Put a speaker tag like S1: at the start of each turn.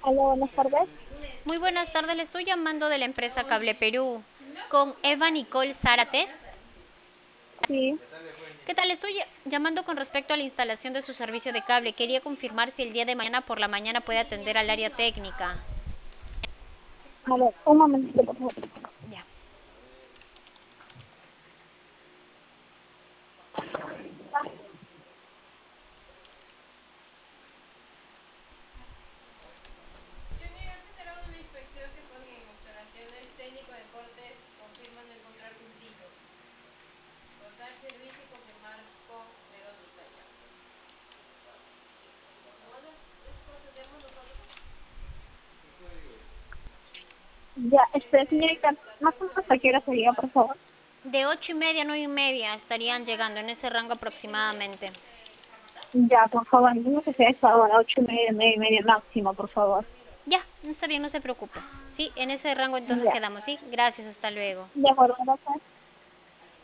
S1: Hola, buenas tardes.
S2: Muy buenas tardes, le estoy llamando de la empresa Cable Perú con Eva Nicole Zárate.
S1: Sí,
S2: ¿Qué tal? Le estoy llamando con respecto a la instalación de su servicio de cable. Quería confirmar si el día de mañana por la mañana puede atender al área técnica.
S1: a ver, un momentito, por favor.
S2: Ya.
S1: Ya, señorita, más o menos a qué hora sería, por favor.
S2: De 8:30 a 9:30 estarían llegando en ese rango aproximadamente.
S1: Ya, por favor, no que sea esa hora, 8:30, 9:30 máximo, por favor.
S2: Ya, está bien, no se preocupe. Sí, en ese rango entonces
S1: Ya,
S2: quedamos, ¿sí? Gracias, hasta luego.
S1: de acuerdo, gracias.